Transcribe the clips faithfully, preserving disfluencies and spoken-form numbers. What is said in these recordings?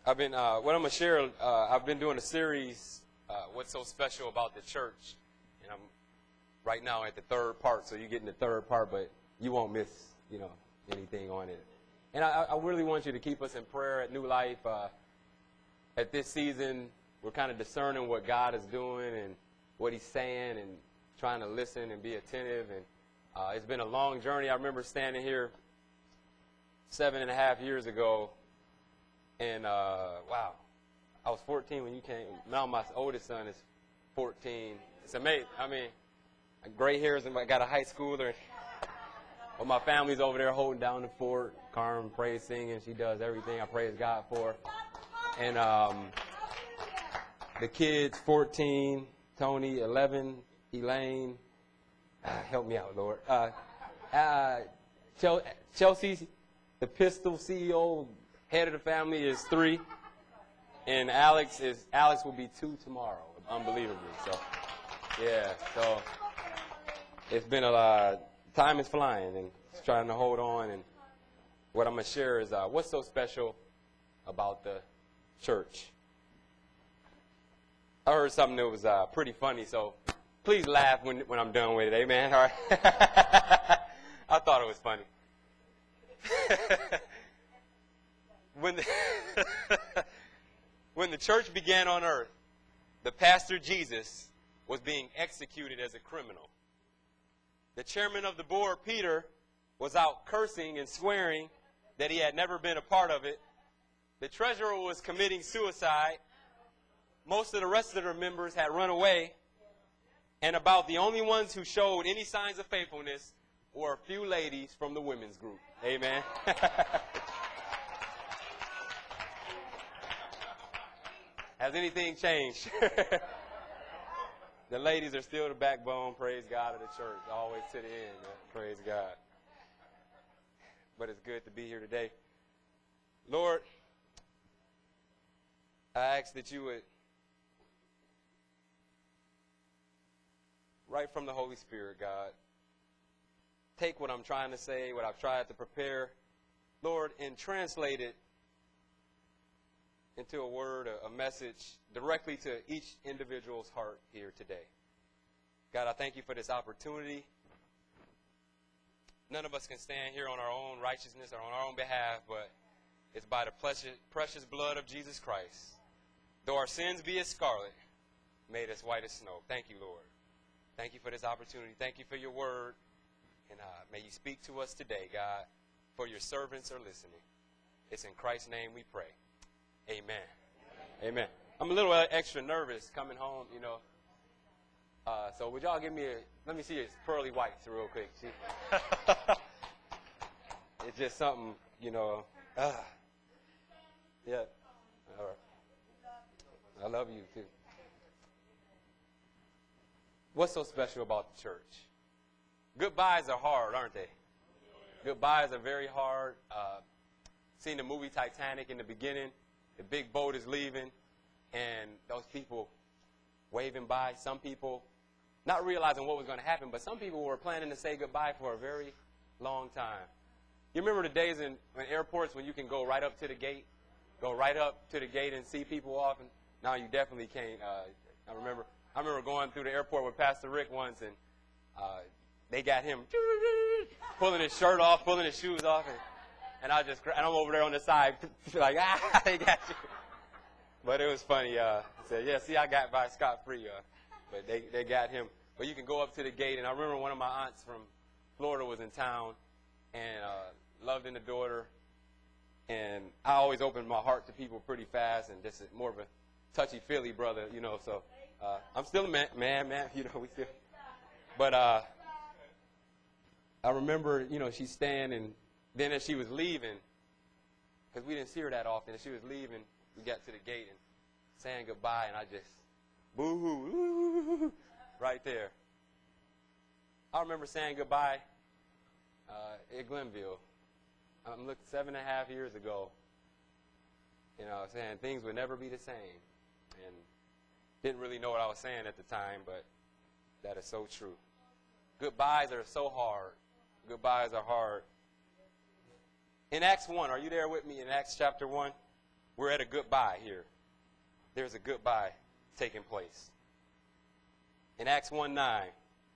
I've been, uh, what I'm going to share, uh, I've been doing a series, uh, What's So Special About the Church, and I'm right now at the third part, so you're getting the third part, but you won't miss, you know, anything on it. And I, I really want you to keep us in prayer at New Life. Uh, at this season, we're kind of discerning what God is doing and what he's saying and trying to listen and be attentive. And uh, it's been a long journey. I remember standing here seven and a half years ago, and uh, wow, I was fourteen when you came. Now my oldest son is fourteen. It's amazing. I mean, gray hairs, and I got a high schooler. But my family's over there holding down the fort. Carmen praise singing. She does everything I praise God for. And um, the kids, fourteen, Tony, eleven, Elaine. Ah, help me out, Lord. Uh, uh, Chelsea, the Pistol C E O, head of the family, is three. And Alex is Alex will be two tomorrow, unbelievably. So, yeah. So it's been a lot. Time is flying, and just trying to hold on. And what I'm gonna share is uh, what's so special about the church. I heard something that was uh, pretty funny, so please laugh when when I'm done with it. Amen. All right. I thought it was funny. when the when the church began on earth, the pastor Jesus was being executed as a criminal. The chairman of the board, Peter, was out cursing and swearing that he had never been a part of it. The treasurer was committing suicide. Most of the rest of the members had run away. And about the only ones who showed any signs of faithfulness were a few ladies from the women's group. Amen. Has anything changed? The ladies are still the backbone, praise God, of the church, always to the end, man. Praise God. But it's good to be here today. Lord, I ask that you would, right from the Holy Spirit, God, take what I'm trying to say, what I've tried to prepare, Lord, and translate it into a word, a, a message directly to each individual's heart here today. God, I thank you for this opportunity. None of us can stand here on our own righteousness or on our own behalf, but it's by the precious, precious blood of Jesus Christ. Though our sins be as scarlet, made us white as snow. Thank you, Lord. Thank you for this opportunity. Thank you for your word. And uh, may you speak to us today, God, for your servants are listening. It's in Christ's name we pray. Amen. Amen. I'm a little extra nervous coming home, you know. Uh, so would y'all give me a, let me see his pearly whites real quick. See? It's just something, you know. Uh, yeah. All right. I love you, too. What's so special about the church? Goodbyes are hard, aren't they? Goodbyes are very hard. Uh, seen the movie Titanic in the beginning. The big boat is leaving, and those people waving by. Some people not realizing what was going to happen, but some people were planning to say goodbye for a very long time. You remember the days in, in airports when you can go right up to the gate, go right up to the gate and see people off? And now you definitely can't. Uh, I remember I remember going through the airport with Pastor Rick once, and uh, they got him pulling his shirt off, pulling his shoes off, and And I just, and I'm over there on the side, like, ah, they got you. But it was funny. Uh, I said, yeah, see, I got by scot-free. Uh, but they, they got him. But you can go up to the gate. And I remember one of my aunts from Florida was in town and uh, loved in the daughter. And I always opened my heart to people pretty fast and just more of a touchy-feely brother, you know. So uh, I'm still a man, man, man, you know, we still. But uh, I remember, you know, she's staying and then as she was leaving, because we didn't see her that often, as she was leaving, we got to the gate and saying goodbye, and I just, boo-hoo, right there. I remember saying goodbye uh, at Glenville. I'm looking seven and a half years ago, you know, saying things would never be the same. And didn't really know what I was saying at the time, but that is so true. Goodbyes are so hard. Goodbyes are hard. In Acts one, are you there with me in Acts chapter one? we're at a goodbye here. There's a goodbye taking place. In Acts one nine,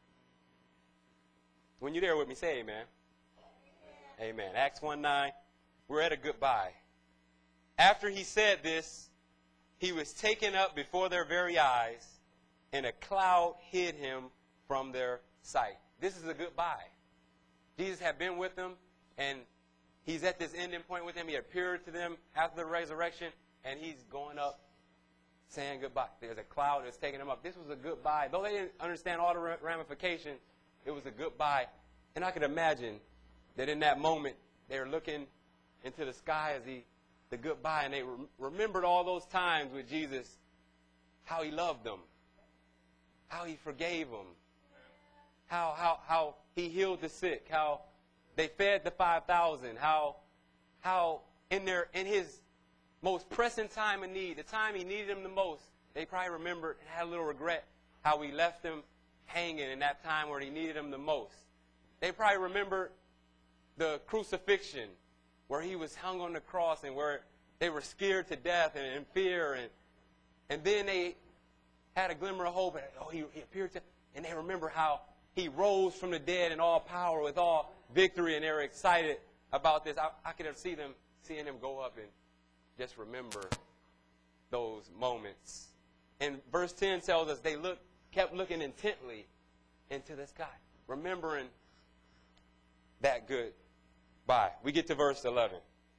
when you're there with me, say amen. Amen. Amen. Acts one nine, we're at a goodbye. After he said this, he was taken up before their very eyes, and a cloud hid him from their sight. This is a goodbye. Jesus had been with them, and he's at this ending point with them. He appeared to them after the resurrection, and he's going up, saying goodbye. There's a cloud that's taking him up. This was a goodbye. Though they didn't understand all the ramifications, it was a goodbye. And I could imagine that in that moment, they were looking into the sky as he, the goodbye, and they re- remembered all those times with Jesus, how he loved them, how he forgave them, how, how, how he healed the sick, how they fed the five thousand, how, how in their, in his most pressing time of need, the time he needed them the most, they probably remembered and had a little regret how he left them hanging in that time where he needed them the most. They probably remembered the crucifixion where he was hung on the cross and where they were scared to death and in fear. And, and then they had a glimmer of hope. And, oh, he, he appeared to, and they remember how he rose from the dead in all power with all victory, and they were excited about this. I, I could have seen them, seeing them go up and just remember those moments. And verse ten tells us they look, kept looking intently into the sky, remembering that goodbye. We get to verse eleven.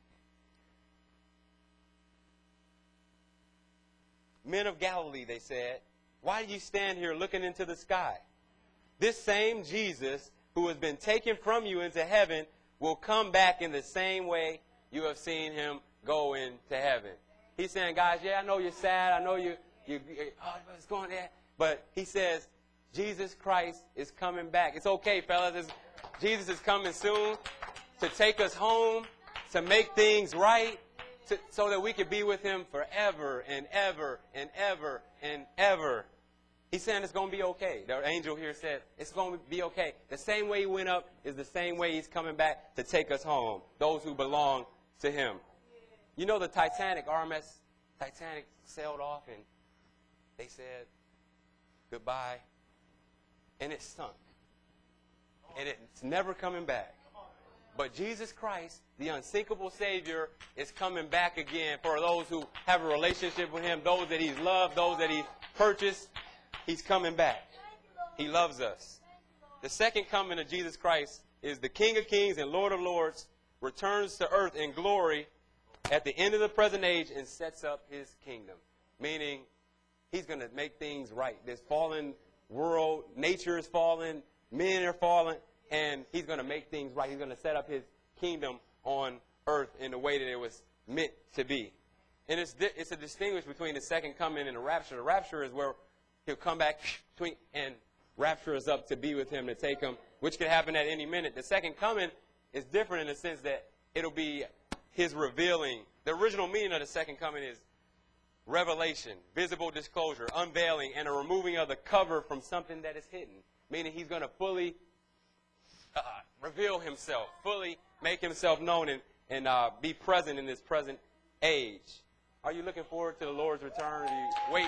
Men of Galilee, they said, why do you stand here looking into the sky? This same Jesus who has been taken from you into heaven will come back in the same way you have seen him go into heaven. He's saying, guys, yeah, I know you're sad. I know you, you, you oh, what's going on? But he says, Jesus Christ is coming back. It's okay, fellas. It's, Jesus is coming soon to take us home, to make things right, to, so that we can be with him forever and ever and ever and ever. He's saying it's going to be okay. The angel here said it's going to be okay. The same way he went up is the same way he's coming back to take us home, those who belong to him. You know the Titanic, R M S Titanic sailed off and they said goodbye, and it sunk. And it's never coming back. But Jesus Christ, the unsinkable Savior, is coming back again for those who have a relationship with him, those that he's loved, those that he's purchased. He's coming back. He loves us. The second coming of Jesus Christ is the King of Kings and Lord of Lords, returns to earth in glory at the end of the present age and sets up his kingdom. Meaning, he's going to make things right. This fallen world, nature is fallen, men are fallen, and he's going to make things right. He's going to set up his kingdom on earth in the way that it was meant to be. And it's, it's a distinguish between the second coming and the rapture. The rapture is where he'll come back and rapture us up to be with him, to take him, which could happen at any minute. The second coming is different in the sense that it'll be his revealing. The original meaning of the second coming is revelation, visible disclosure, unveiling, and a removing of the cover from something that is hidden. Meaning he's going to fully uh, reveal himself, fully make himself known, and, and uh, be present in this present age. Are you looking forward to the Lord's return? Do you wait?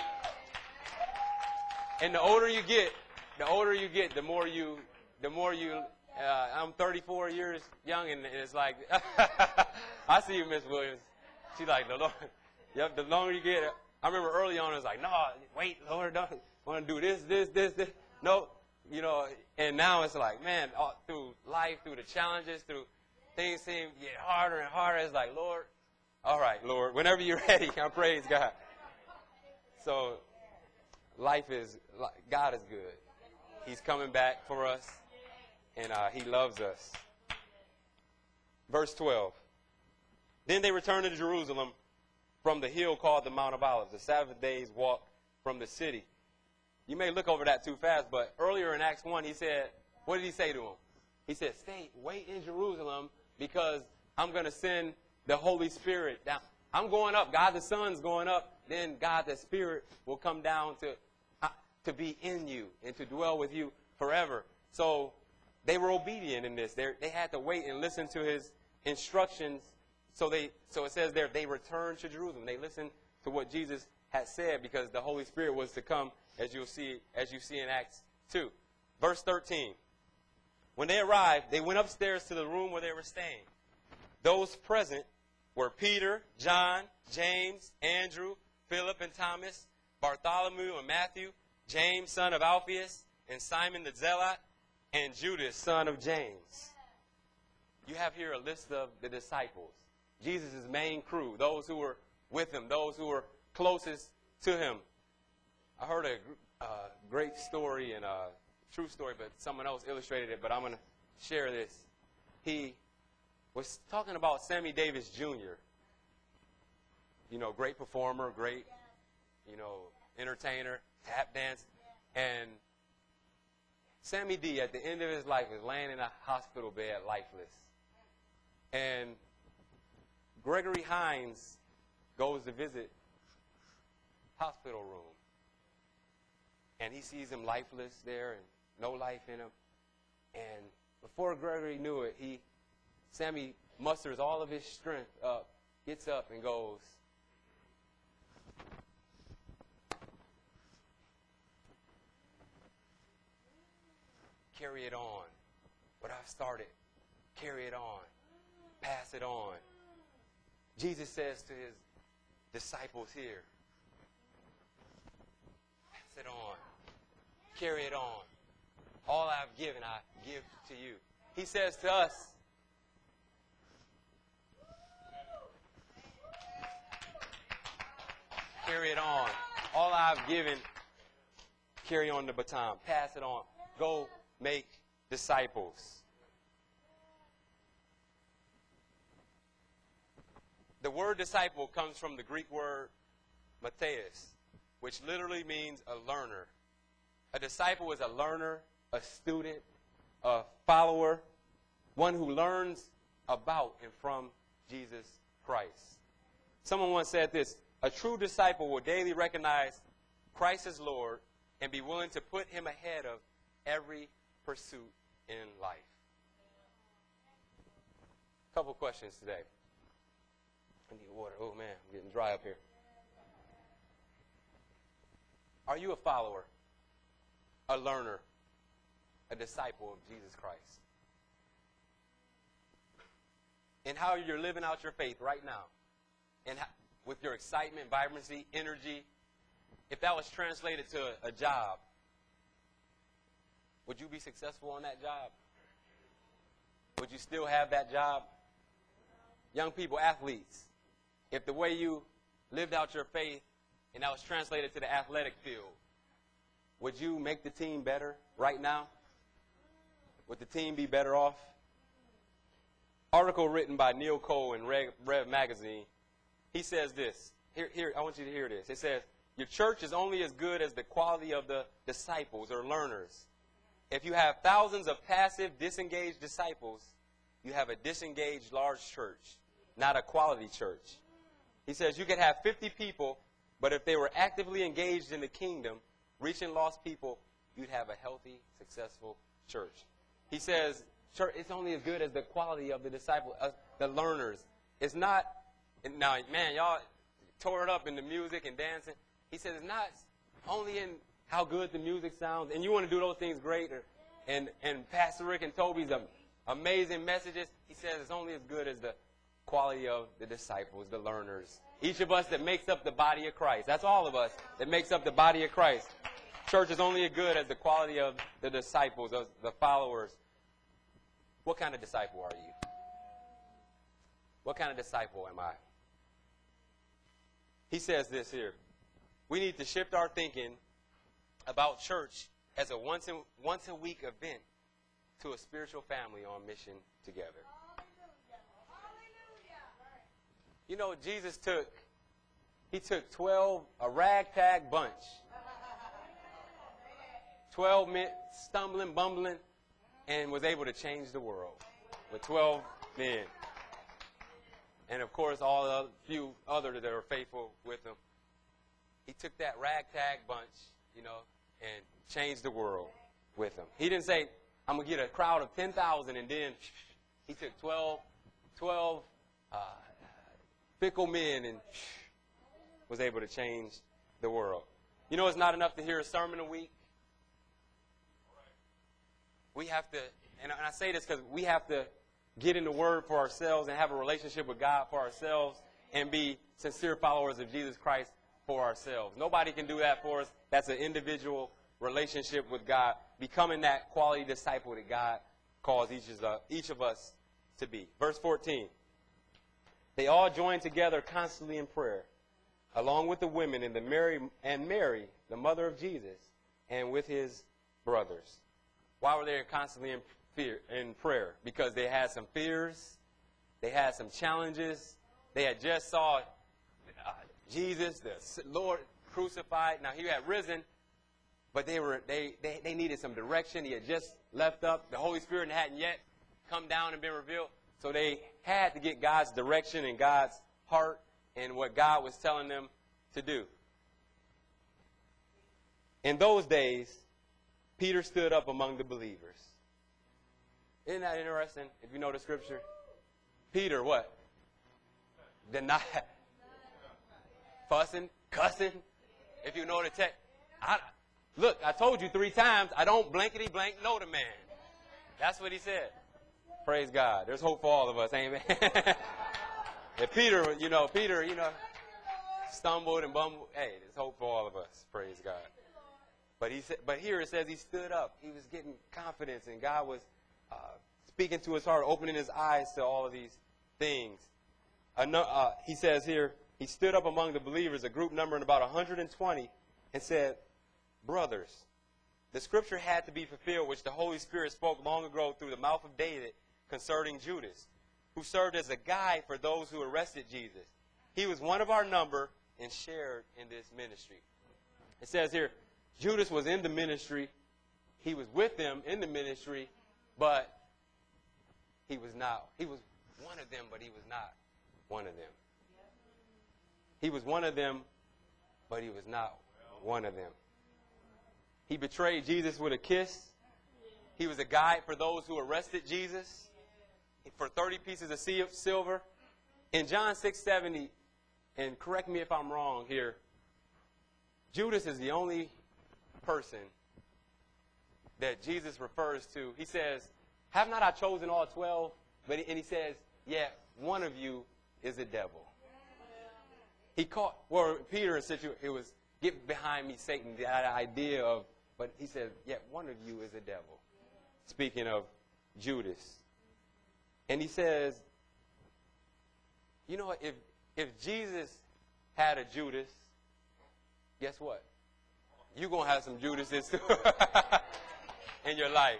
And the older you get, the older you get, the more you, the more you, uh, I'm thirty-four years young, and it's like, I see you, Miss Williams. She's like, the, Lord, yep, the longer you get, I remember early on, it was like, no, wait, Lord, don't want to do this, this, this, this. No, you know, and now it's like, man, all, through life, through the challenges, through things seem to get harder and harder. It's like, Lord, all right, Lord, whenever you're ready, I praise God. So life is, God is good. He's coming back for us, and uh, he loves us. Verse twelve. Then they returned to Jerusalem from the hill called the Mount of Olives, the Sabbath day's walk from the city. You may look over that too fast, but earlier in Acts one, he said, what did he say to them? He said, stay, wait in Jerusalem, because I'm going to send the Holy Spirit down. I'm going up. God the Son's going up. Then God the Spirit will come down to uh, to be in you and to dwell with you forever. So they were obedient in this. They're, they had to wait and listen to his instructions So they, so it says there, they returned to Jerusalem. They listened to what Jesus had said because the Holy Spirit was to come, as you'll see, as you see in Acts two. Verse thirteen. When they arrived, they went upstairs to the room where they were staying. Those present were Peter, John, James, Andrew, Philip and Thomas, Bartholomew and Matthew, James, son of Alphaeus, and Simon the Zealot, and Judas, son of James. You have here a list of the disciples, Jesus' main crew, those who were with him, those who were closest to him. I heard a uh, great story and a true story, but someone else illustrated it, but I'm going to share this. He was talking about Sammy Davis Junior You know, great performer, great, you know, entertainer, tap dance. And Sammy D, at the end of his life, is laying in a hospital bed lifeless. And Gregory Hines goes to visit hospital room. And he sees him lifeless there and no life in him. And before Gregory knew it, he, Sammy musters all of his strength up, gets up and goes, carry it on. What I've started, carry it on. Pass it on. Jesus says to his disciples here, pass it on. Carry it on. All I've given, I give to you. He says to us, carry it on. All I've given, carry on the baton. Pass it on. Go make disciples. The word disciple comes from the Greek word matheus, which literally means a learner. A disciple is a learner, a student, a follower, one who learns about and from Jesus Christ. Someone once said this, a true disciple will daily recognize Christ as Lord and be willing to put him ahead of every pursuit in life. A couple questions today. I need water. Oh, man, I'm getting dry up here. Are you a follower, a learner, a disciple of Jesus Christ? And how you're living out your faith right now, and how, with your excitement, vibrancy, energy, if that was translated to a, a job, would you be successful on that job? Would you still have that job? Young people, athletes, if the way you lived out your faith and that was translated to the athletic field, would you make the team better right now? Would the team be better off? Article written by Neil Cole in Rev, Rev Magazine. He says this. Here, here, I want you to hear this. It says, your church is only as good as the quality of the disciples or learners. If you have thousands of passive, disengaged disciples, you have a disengaged large church, not a quality church. He says you could have fifty people, but if they were actively engaged in the kingdom, reaching lost people, you'd have a healthy, successful church. He says church, it's only as good as the quality of the disciples, uh, the learners. It's not, now, man, y'all tore it up in the music and dancing. He says it's not only in how good the music sounds, and you want to do those things great, or, and, and Pastor Rick and Toby's um, amazing messages. He says it's only as good as the quality of the disciples, the learners. Each of us that makes up the body of Christ. That's all of us that makes up the body of Christ. Church is only as good as the quality of the disciples, of the followers. What kind of disciple are you? What kind of disciple am I? He says this here. We need to shift our thinking about church as a once in, once a week event to a spiritual family on mission together. You know, Jesus took, he took twelve, a ragtag bunch. twelve men stumbling, bumbling, and was able to change the world with twelve men. And, of course, all the few others that were faithful with him. He took that ragtag bunch, you know, and changed the world with him. He didn't say, I'm going to get a crowd of ten thousand, and then he took twelve, twelve uh, fickle men and was able to change the world. You know, it's not enough to hear a sermon a week. We have to, and I say this because we have to get in the Word for ourselves and have a relationship with God for ourselves and be sincere followers of Jesus Christ for ourselves. Nobody can do that for us. That's an individual relationship with God, becoming that quality disciple that God calls each of us, each of us to be. Verse fourteen. They all joined together constantly in prayer, along with the women and the Mary and Mary, the mother of Jesus, and with his brothers. Why were they constantly in fear in prayer? Because they had some fears, they had some challenges. They had just saw uh, Jesus, the Lord, crucified. Now he had risen, but they were they, they they needed some direction. He had just left up. The Holy Spirit hadn't yet come down and been revealed. So they had to get God's direction and God's heart and what God was telling them to do. In those days, Peter stood up among the believers. Isn't that interesting? If you know the scripture. Peter, what? Deny. Fussing, cussing. If you know the text. I, look, I told you three times, I don't blankety blank know the man. That's what he said. Praise God. There's hope for all of us, amen. If Peter, you know, Peter, you know, stumbled and bumbled, hey, there's hope for all of us. Praise God. But he said, but here it says he stood up. He was getting confidence, and God was uh, speaking to his heart, opening his eyes to all of these things. Uh, he says here, he stood up among the believers, a group numbering about one hundred twenty, and said, brothers, the scripture had to be fulfilled, which the Holy Spirit spoke long ago through the mouth of David concerning Judas, who served as a guide for those who arrested Jesus. He was one of our number and shared in this ministry. It says here, Judas was in the ministry. He was with them in the ministry, but he was not. He was one of them, but he was not one of them. He was one of them, but he was not one of them. He betrayed Jesus with a kiss. He was a guide for those who arrested Jesus for thirty pieces of silver. In John six seventy, and correct me if I'm wrong here, Judas is the only person that Jesus refers to. He says, have not I chosen all twelve? But and he says, yeah, one of you is a devil. He caught, well, Peter in situ, it was, get behind me, Satan, the idea of, but he said, yeah, one of you is a devil. Speaking of Judas. And he says, you know what, if, if Jesus had a Judas, guess what? You're going to have some Judases too in your life.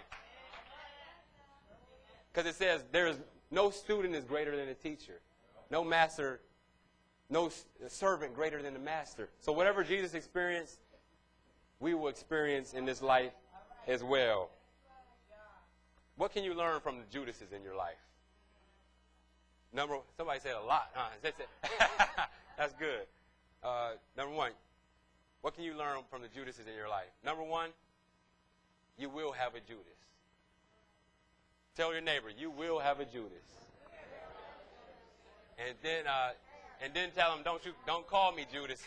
Because it says there is no student is greater than a teacher. No master, no servant greater than the master. So whatever Jesus experienced, we will experience in this life as well. What can you learn from the Judases in your life? Number, somebody said a lot. Huh? That's good. Uh, number one, what can you learn from the Judases in your life? Number one, you will have a Judas. Tell your neighbor, you will have a Judas. And then, uh, and then tell him, don't you, don't call me Judas.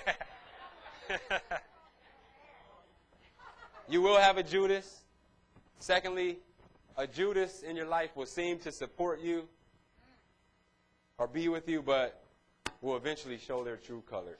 You will have a Judas. Secondly, a Judas in your life will seem to support you or be with you, but will eventually show their true colors.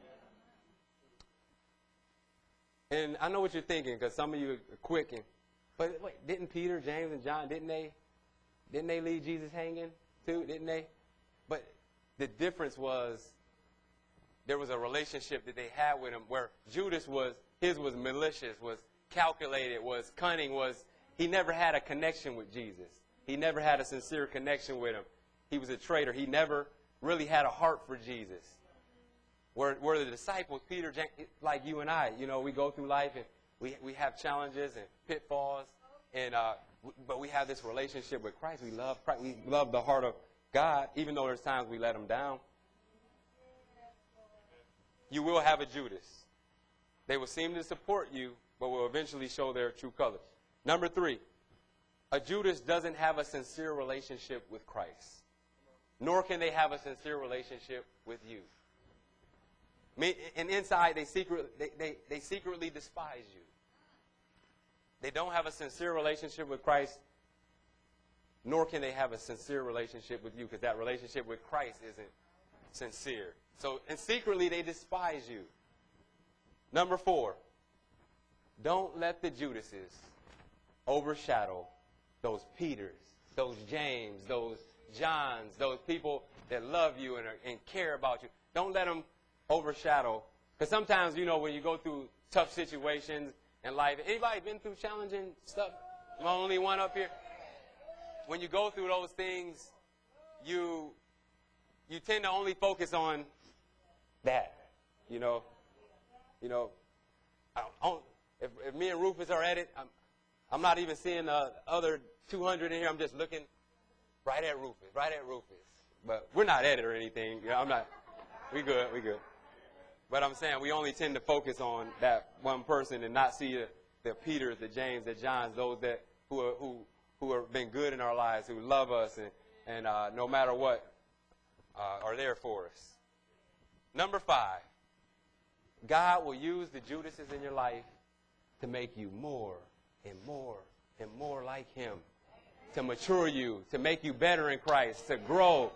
And I know what you're thinking, because some of you are quick. And, but wait, didn't Peter, James, and John, didn't they, didn't they leave Jesus hanging too? Didn't they? But the difference was there was a relationship that they had with him where Judas was, his was malicious, was calculated, was cunning, was he never had a connection with Jesus. He never had a sincere connection with him. He was a traitor. He never really had a heart for Jesus. Where, where the disciples, Peter, James, like you and I, you know, we go through life and we, we have challenges and pitfalls, and uh, w- but we have this relationship with Christ. We love Christ. We love the heart of God, even though there's times we let him down. You will have a Judas. They will seem to support you, but will eventually show their true colors. Number three, a Judas doesn't have a sincere relationship with Christ. nor can they have a sincere relationship with you. Me- And inside, they, secret, they, they, they secretly despise you. They don't have a sincere relationship with Christ, nor can they have a sincere relationship with you, because that relationship with Christ isn't sincere. So, and secretly, they despise you. Number four, don't let the Judases overshadow those Peters, those James, those Johns, those people that love you and, are, and care about you. Don't let them overshadow. Because sometimes, you know, when you go through tough situations in life, anybody been through challenging stuff? I'm the only one up here. When you go through those things, you you tend to only focus on that, you know. You know, I don't, if, if me and Rufus are at it, I'm, I'm not even seeing the other two hundred in here. I'm just looking right at Rufus, right at Rufus. But we're not at it or anything. You know, I'm not. We good, we good. But I'm saying we only tend to focus on that one person and not see the, the Peters, the James, the Johns, those that who are, who who have been good in our lives, who love us, and and uh, no matter what, uh, are there for us. Number five, God will use the Judases in your life to make you more and more and more like him, to mature you, to make you better in Christ, to grow.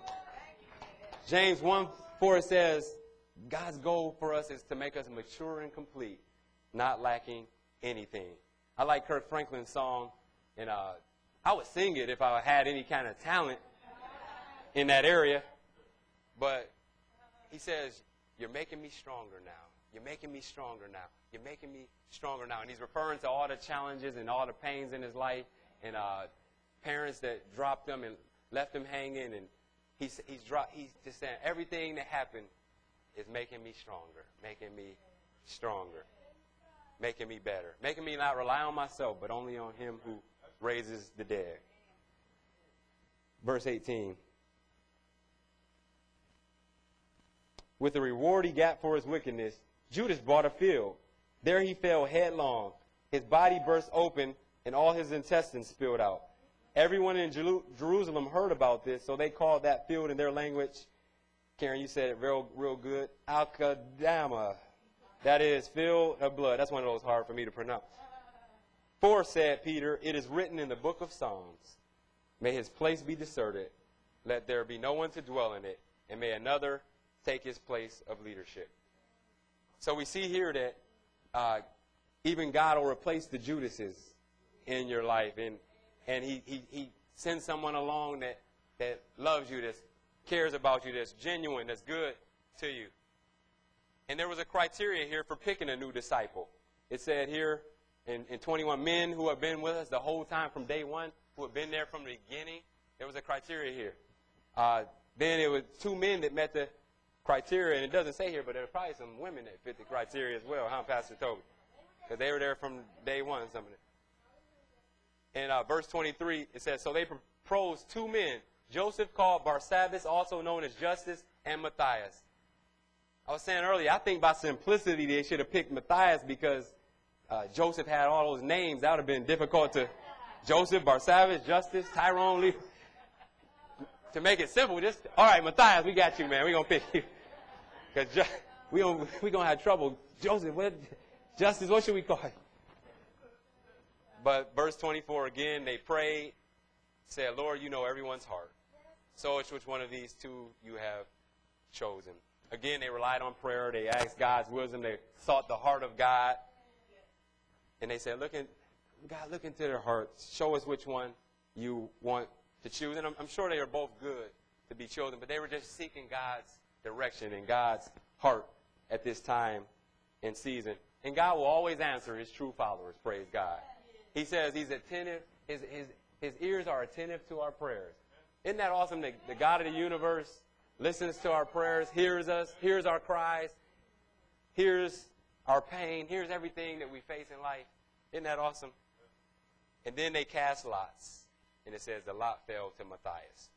James one four says, God's goal for us is to make us mature and complete, not lacking anything. I like Kirk Franklin's song, and uh, I would sing it if I had any kind of talent in that area. But he says, you're making me stronger now. You're making me stronger now. You're making me stronger now. And he's referring to all the challenges and all the pains in his life and uh, parents that dropped him and left him hanging. And he's, he's, dro- he's just saying everything that happened is making me stronger, making me stronger, making me better, making me not rely on myself, but only on him who raises the dead. Verse eighteen. With the reward he got for his wickedness, Judas bought a field. There he fell headlong. His body burst open, and all his intestines spilled out. Everyone in Jeru- Jerusalem heard about this, so they called that field in their language, Karen, you said it real, real good, Al-Qadama. That is, field of blood. That's one of those hard for me to pronounce. For, said Peter, it is written in the book of Psalms, may his place be deserted, let there be no one to dwell in it, and may another take his place of leadership. So we see here that uh, even God will replace the Judases in your life, and and he, he, he sends someone along that, that loves you, that cares about you, that's genuine, that's good to you. And there was a criteria here for picking a new disciple. It said here in, in twenty-one, men who have been with us the whole time from day one, who have been there from the beginning. There was a criteria here. Uh, then it was two men that met the criteria, and it doesn't say here, but there are probably some women that fit the criteria as well, huh, Pastor Toby? Because they were there from day one, some of them. In uh, verse twenty-three, it says, so they proposed two men, Joseph called Barsabbas, also known as Justus, and Matthias. I was saying earlier, I think by simplicity they should have picked Matthias because uh, Joseph had all those names. That would have been difficult to Joseph, Barsabbas, Justus, Tyrone, Lee. To make it simple, just, all right, Matthias, we got you, man. We're going to pick you. Because ju- we don't, we going to have trouble. Joseph, what, Justus, what should we call you? But verse twenty-four, again, they prayed, said, Lord, you know everyone's heart. So it's which one of these two you have chosen. Again, they relied on prayer. They asked God's wisdom. They sought the heart of God. And they said, look in, God, look into their hearts. Show us which one you want to choose. And I'm, I'm sure they are both good to be chosen, but they were just seeking God's direction and God's heart at this time and season. And God will always answer his true followers, praise God. He says he's attentive. His, his, his ears are attentive to our prayers. Isn't that awesome that the God of the universe listens to our prayers, hears us, hears our cries, hears our pain, hears everything that we face in life? Isn't that awesome? And then they cast lots. And it says the lot fell to Matthias.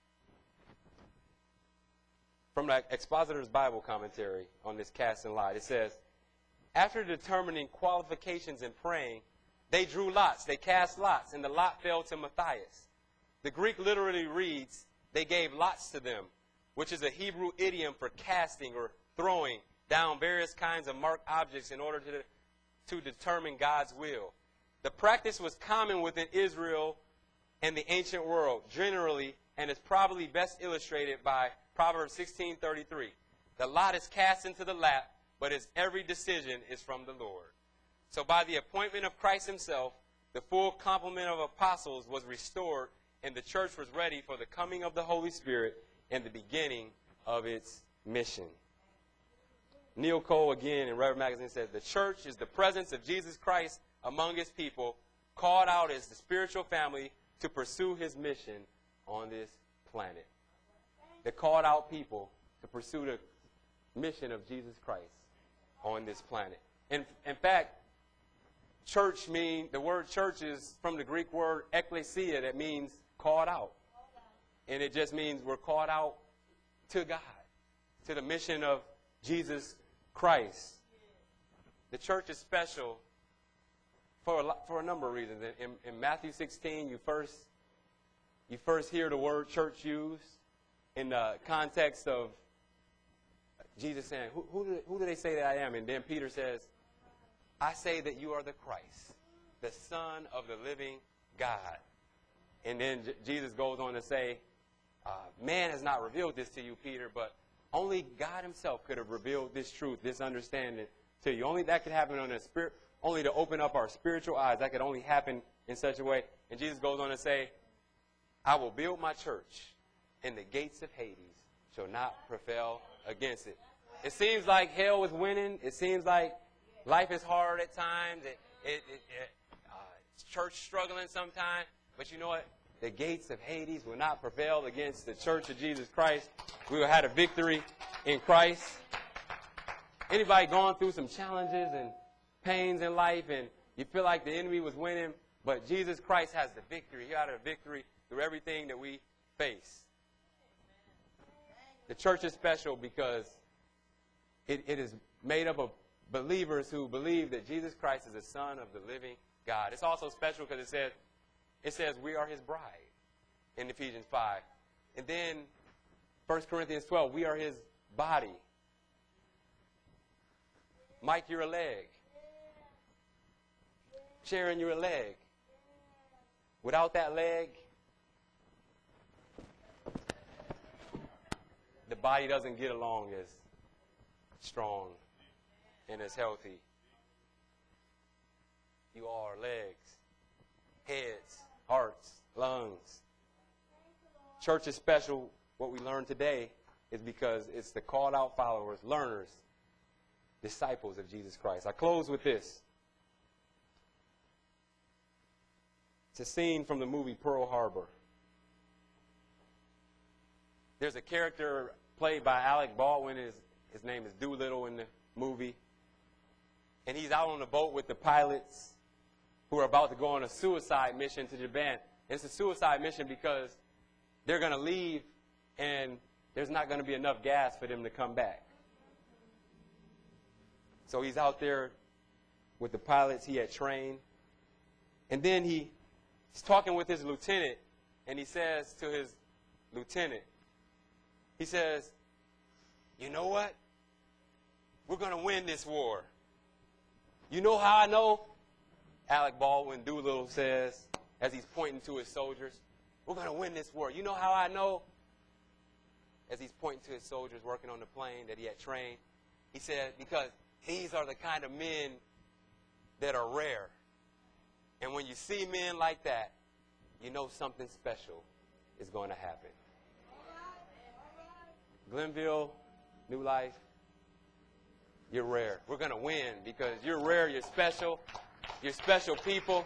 From the Expositor's Bible commentary on this casting lot, it says, after determining qualifications in praying, they drew lots. They cast lots, and the lot fell to Matthias. The Greek literally reads, they gave lots to them, which is a Hebrew idiom for casting or throwing down various kinds of marked objects in order to, to determine God's will. The practice was common within Israel and the ancient world generally, and is probably best illustrated by Proverbs sixteen thirty-three. The lot is cast into the lap, but his every decision is from the Lord. So by the appointment of Christ himself, the full complement of apostles was restored, and the church was ready for the coming of the Holy Spirit and the beginning of its mission. Neil Cole, again, in Reverend Magazine, says, the church is the presence of Jesus Christ among his people, called out as the spiritual family to pursue his mission on this planet. The called out people to pursue the mission of Jesus Christ on this planet. In, in fact, church mean the word church is from the Greek word ekklesia, that means called out. And it just means we're called out to God, to the mission of Jesus Christ. The church is special for a, for a number of reasons. In, in Matthew sixteen, you first you first hear the word church used in the context of Jesus saying, who, who, do, who do they say that I am? And then Peter says, I say that you are the Christ, the Son of the living God. And then J- Jesus goes on to say, uh, man has not revealed this to you, Peter, but only God himself could have revealed this truth, this understanding to you. Only that could happen on a spirit, only to open up our spiritual eyes. That could only happen in such a way. And Jesus goes on to say, I will build my church, and the gates of Hades shall not prevail against it. It seems like hell is winning. It seems like life is hard at times. It, it, it, it, uh, church struggling sometimes. But you know what? The gates of Hades will not prevail against the church of Jesus Christ. We will have a victory in Christ. Anybody going through some challenges and pains in life and you feel like the enemy was winning, but Jesus Christ has the victory. He had a victory through everything that we face. The church is special because it, it is made up of believers who believe that Jesus Christ is the Son of the living God. It's also special because it says, it says we are his bride in Ephesians five. And then First Corinthians twelve, we are his body. Mike, you're a leg. Sharon, you're a leg. Without that leg, the body doesn't get along as strong and as healthy. You are legs, heads, hearts, lungs. Church is special. What we learned today is because it's the called out followers, learners, disciples of Jesus Christ. I close with this. It's a scene from the movie Pearl Harbor. There's a character played by Alec Baldwin. His, his name is Doolittle in the movie. And he's out on the boat with the pilots who are about to go on a suicide mission to Japan. And it's a suicide mission because they're going to leave and there's not going to be enough gas for them to come back. So he's out there with the pilots he had trained. And then he, he's talking with his lieutenant, and he says to his lieutenant, he says, you know what? We're going to win this war. You know how I know? Alec Baldwin Doolittle says, as he's pointing to his soldiers, we're going to win this war. You know how I know? As he's pointing to his soldiers working on the plane that he had trained, he said, because these are the kind of men that are rare. And when you see men like that, you know something special is going to happen. Glenville, New Life, you're rare. We're going to win because you're rare, you're special, you're special people.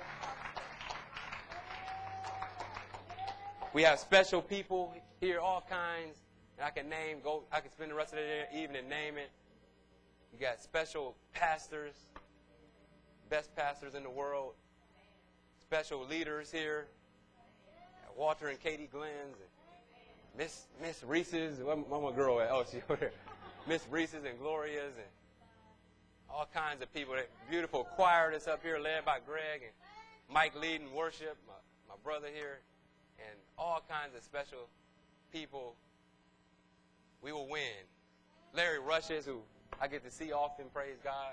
We have special people here, all kinds, and I can name, go, I can spend the rest of the evening naming. You got special pastors, best pastors in the world, special leaders here, Walter and Katie Glenn's, and Miss Miss Reese's, where my girl at? Oh, she's over there. Miss Reese's and Gloria's, and all kinds of people. That beautiful choir that's up here led by Greg and Mike leading worship, my, my brother here, and all kinds of special people We will win. Larry Rushes, who I get to see often, praise God.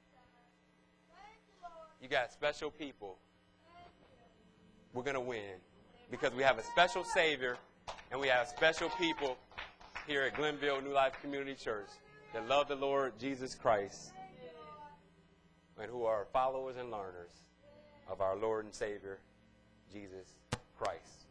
You got special people. We're going to win because we have a special Savior and we have special people here at Glenville New Life Community Church that love the Lord Jesus Christ and who are followers and learners of our Lord and Savior, Jesus Christ.